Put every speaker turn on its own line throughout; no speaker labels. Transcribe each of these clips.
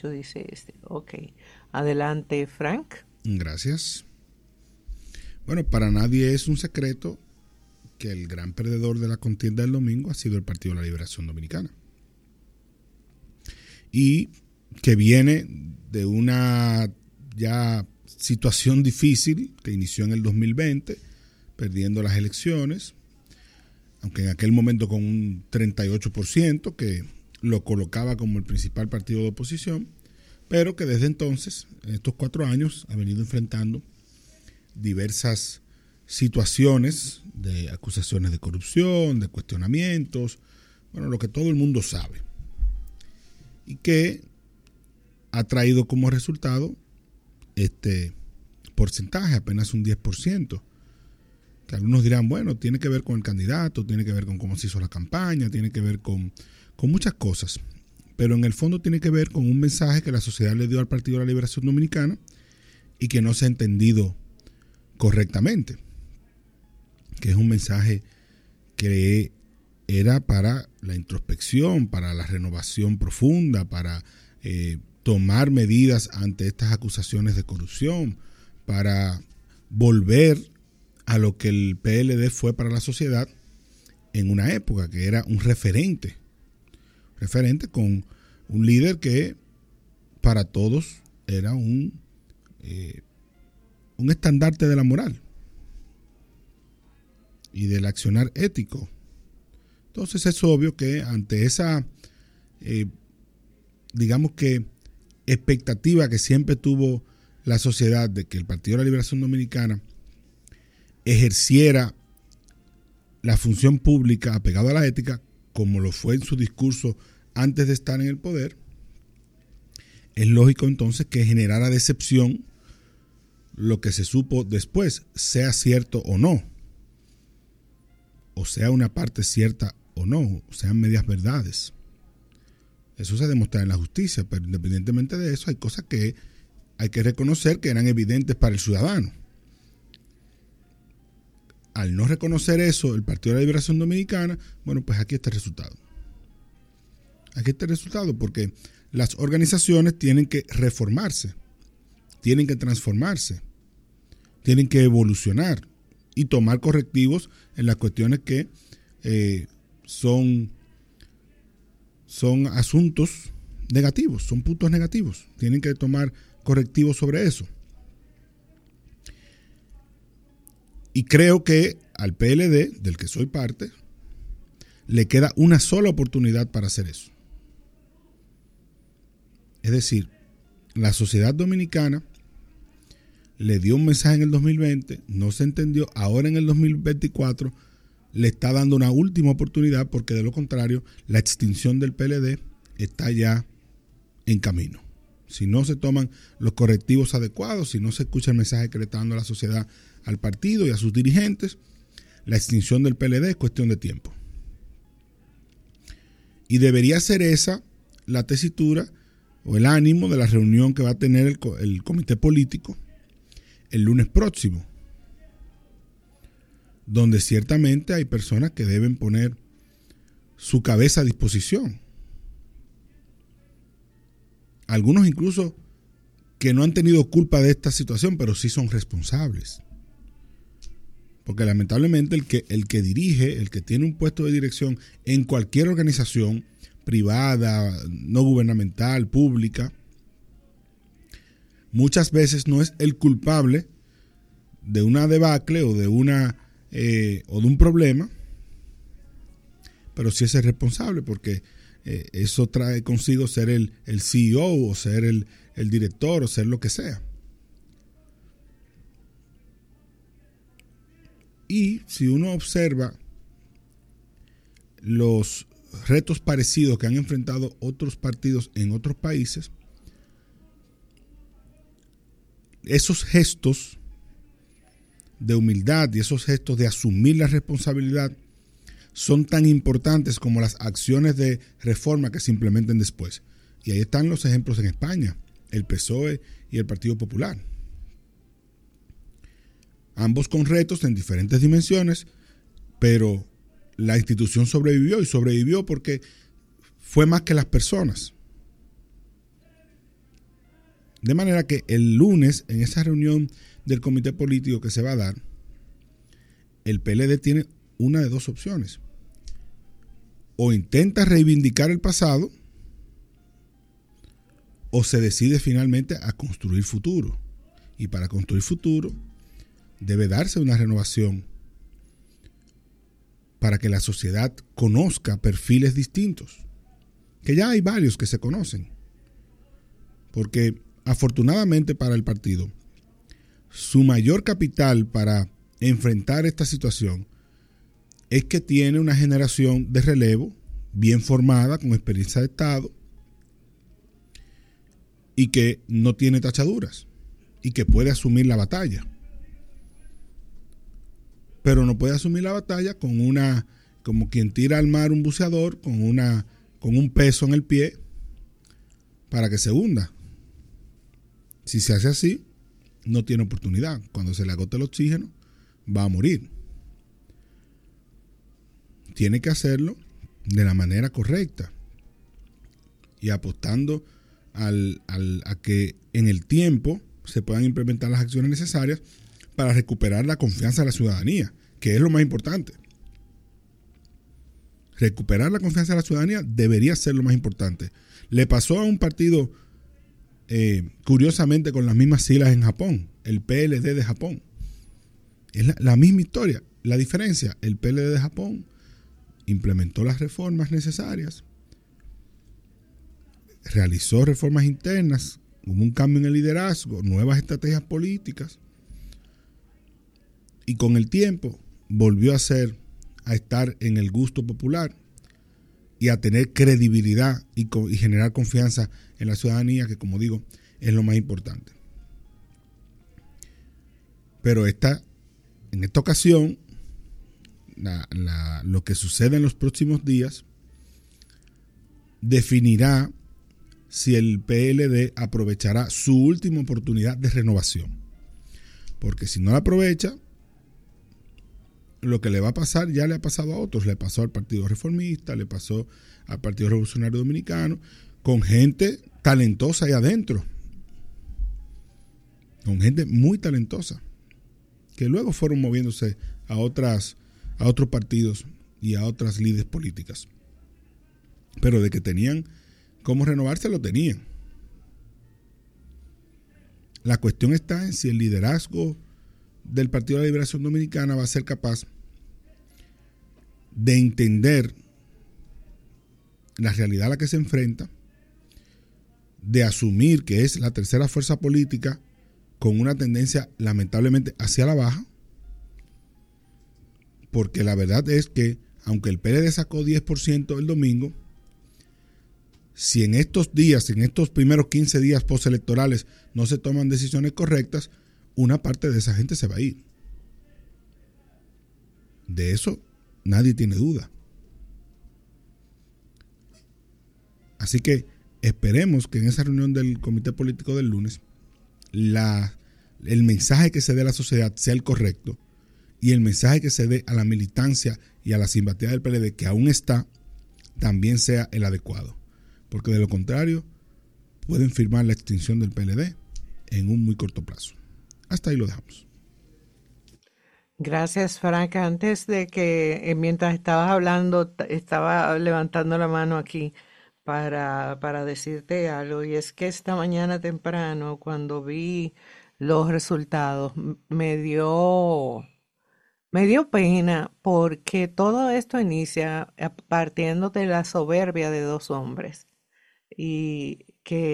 Dice este. Ok. Adelante, Frank.
Gracias. Bueno, para nadie es un secreto que el gran perdedor de la contienda del domingo ha sido el Partido de la Liberación Dominicana. Y que viene de una ya situación difícil que inició en el 2020, perdiendo las elecciones, aunque en aquel momento con un 38%, que lo colocaba como el principal partido de oposición, pero que desde entonces, en estos 4 años, ha venido enfrentando diversas situaciones de acusaciones de corrupción, de cuestionamientos, bueno, lo que todo el mundo sabe, y que ha traído como resultado este porcentaje, apenas un 10%, que algunos dirán, bueno, tiene que ver con el candidato, tiene que ver con cómo se hizo la campaña, tiene que ver con muchas cosas, pero en el fondo tiene que ver con un mensaje que la sociedad le dio al Partido de la Liberación Dominicana y que no se ha entendido correctamente, que es un mensaje que era para la introspección, para la renovación profunda, para tomar medidas ante estas acusaciones de corrupción, para volver a lo que el PLD fue para la sociedad en una época, que era un referente con un líder que para todos era un estandarte de la moral y del accionar ético. Entonces es obvio que ante esa, digamos que, expectativa que siempre tuvo la sociedad de que el Partido de la Liberación Dominicana ejerciera la función pública apegado a la ética, como lo fue en su discurso antes de estar en el poder, es lógico entonces que generara decepción lo que se supo después, sea cierto o no, o sea una parte cierta o no, o sean medias verdades. Eso se demuestra en la justicia, pero independientemente de eso hay cosas que hay que reconocer que eran evidentes para el ciudadano. Al no reconocer eso, el Partido de la Liberación Dominicana, bueno, pues aquí está el resultado. Aquí está el resultado porque las organizaciones tienen que reformarse, tienen que transformarse, tienen que evolucionar y tomar correctivos en las cuestiones que son asuntos negativos, son puntos negativos. Tienen que tomar correctivos sobre eso. Y creo que al PLD, del que soy parte, le queda una sola oportunidad para hacer eso. Es decir, la sociedad dominicana le dio un mensaje en el 2020, no se entendió, ahora en el 2024 le está dando una última oportunidad, porque de lo contrario, la extinción del PLD está ya en camino. Si no se toman los correctivos adecuados, si no se escucha el mensaje que le está dando la sociedad al partido y a sus dirigentes, la extinción del PLD es cuestión de tiempo. Y debería ser esa la tesitura o el ánimo de la reunión que va a tener el comité político el lunes próximo, donde ciertamente hay personas que deben poner su cabeza a disposición. Algunos incluso que no han tenido culpa de esta situación, pero sí son responsables. Porque lamentablemente el que dirige, el que tiene un puesto de dirección en cualquier organización privada, no gubernamental, pública, muchas veces no es el culpable de una debacle o de un problema, pero sí es el responsable, porque eso trae consigo ser el CEO o ser el director o ser lo que sea. Y si uno observa los retos parecidos que han enfrentado otros partidos en otros países, esos gestos de humildad y esos gestos de asumir la responsabilidad son tan importantes como las acciones de reforma que se implementen después. Y ahí están los ejemplos en España, el PSOE y el Partido Popular. Ambos con retos en diferentes dimensiones, pero la institución sobrevivió, y sobrevivió porque fue más que las personas. De manera que el lunes, en esa reunión del comité político que se va a dar, el PLD tiene una de dos opciones. O intenta reivindicar el pasado, o se decide finalmente a construir futuro. Y para construir futuro debe darse una renovación para que la sociedad conozca perfiles distintos, que ya hay varios que se conocen. Porque afortunadamente para el partido, su mayor capital para enfrentar esta situación es que tiene una generación de relevo bien formada, con experiencia de Estado, y que no tiene tachaduras, y que puede asumir la batalla. Pero no puede asumir la batalla como quien tira al mar un buceador con un peso en el pie para que se hunda. Si se hace así, no tiene oportunidad. Cuando se le agote el oxígeno, va a morir. Tiene que hacerlo de la manera correcta y apostando a que en el tiempo se puedan implementar las acciones necesarias para recuperar la confianza de la ciudadanía, que es lo más importante. Recuperar la confianza de la ciudadanía debería ser lo más importante. Le pasó a un partido, curiosamente, con las mismas siglas en Japón, el PLD de Japón. Es la misma historia. La diferencia, el PLD de Japón implementó las reformas necesarias, realizó reformas internas, hubo un cambio en el liderazgo, nuevas estrategias políticas, y con el tiempo volvió a estar en el gusto popular y a tener credibilidad y generar confianza en la ciudadanía, que, como digo, es lo más importante. Pero en esta ocasión, lo que sucede en los próximos días definirá si el PLD aprovechará su última oportunidad de renovación. Porque si no la aprovecha, lo que le va a pasar ya le ha pasado a otros. Le pasó al Partido Reformista, le pasó al Partido Revolucionario Dominicano, con gente talentosa ahí adentro. Con gente muy talentosa, que luego fueron moviéndose a otros partidos y a otras líderes políticas. Pero de que tenían cómo renovarse, lo tenían. La cuestión está en si el liderazgo del Partido de la Liberación Dominicana va a ser capaz de entender la realidad a la que se enfrenta, de asumir que es la tercera fuerza política con una tendencia lamentablemente hacia la baja, porque la verdad es que aunque el PLD sacó 10% el domingo, si en estos días, en estos primeros 15 días postelectorales no se toman decisiones correctas, una parte de esa gente se va a ir. De eso nadie tiene duda. Así que esperemos que en esa reunión del comité político del lunes el mensaje que se dé a la sociedad sea el correcto y el mensaje que se dé a la militancia y a la simpatía del PLD, que aún está, también sea el adecuado. Porque de lo contrario pueden firmar la extinción del PLD en un muy corto plazo. Hasta ahí lo dejamos.
Gracias, Frank. Antes de que, mientras estabas hablando, estaba levantando la mano aquí para decirte algo. Y es que esta mañana temprano, cuando vi los resultados, me dio pena, porque todo esto inicia partiendo de la soberbia de dos hombres y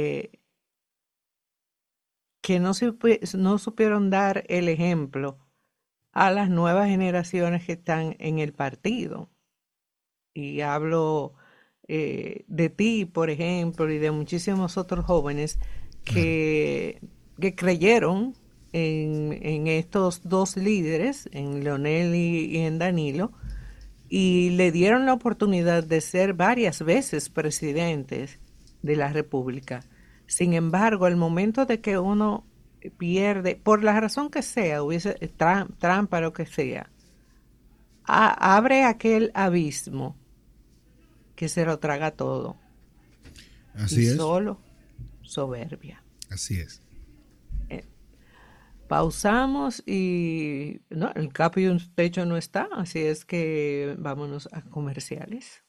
que no supieron dar el ejemplo a las nuevas generaciones que están en el partido. Y hablo de ti, por ejemplo, y de muchísimos otros jóvenes que creyeron en estos dos líderes, en Leonel y en Danilo, y le dieron la oportunidad de ser varias veces presidentes de la República. Sin embargo, al momento de que uno pierde, por la razón que sea, hubiese trampa, lo que sea, abre aquel abismo que se lo traga todo.
Así
y
es.
Solo soberbia.
Así es.
Eh, Pausamos y no, el capo y un techo no está, así es que vámonos a comerciales.